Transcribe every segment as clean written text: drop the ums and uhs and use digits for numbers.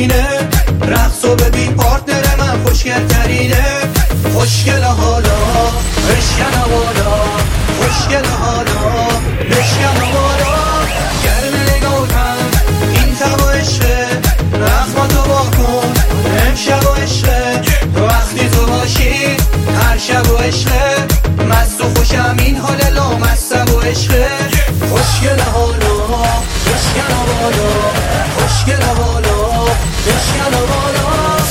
همینه، رقص و ببین پارتنر من خوشگل ترینه. خوشگل حالا بشکن بالا، خوشگل حالا بشکن بالا. گرم نگاهتم این تب و عشقه، رخمتو واکن امشب و عشقه. وقتی تو باشی هر شب و عشقه، مست و خوشم این حال لامصب و عشقه. خوشگل حالا بشکن بالا، خوشگل حالا بشکن بالا.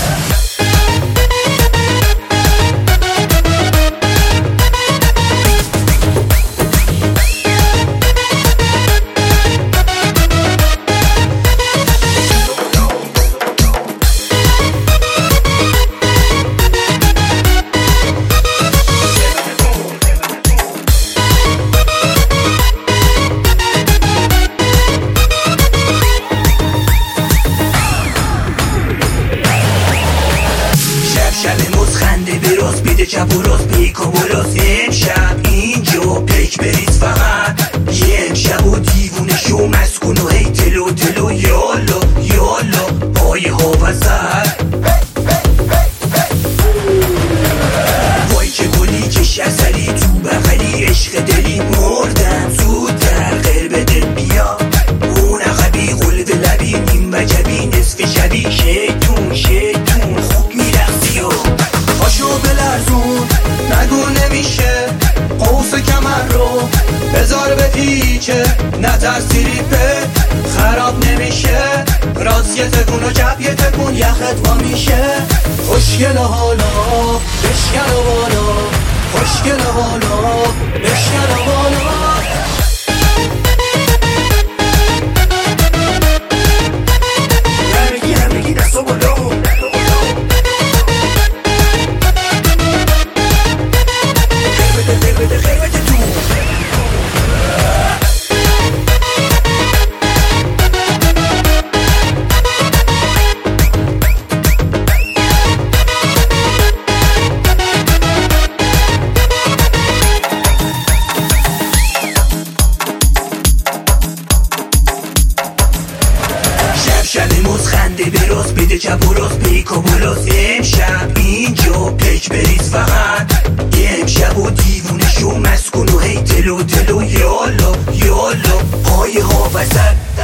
شب موز خنده براز بیده چپ و راست پیک و براز. امشب اینجا پیک بریز فقط، یه امشب و دیوونه شو مسکن و هی تلو تلو. یالا یالا پای ها وزد، وای که گلی کش ازلی تو بغلی. عشق دلی مردم زودتر غیر بده بیا. اون عقبی قلب لبی نیم وجبی نصف شبی. شیطون شیطون خوب میرخصی و پاشو بلرزون نگو نمیشه. قوس کمر رو بذار به پیچه، نترسی ریپه خراب نمیشه. راست یه تکون و چپ یه تکون یخت وا میشه. خوشگل حالا بشکن بالا، خوشگل حالا بشکن بالا. همگی دستو بالا. شب موز خنده براز بیده چپ و راست پیک و براز. امشب اینجا پیک بریز فقط، یه امشب و دیوونه شو مسکن و هی تلو تلو. یالا یالا پای ها وزد.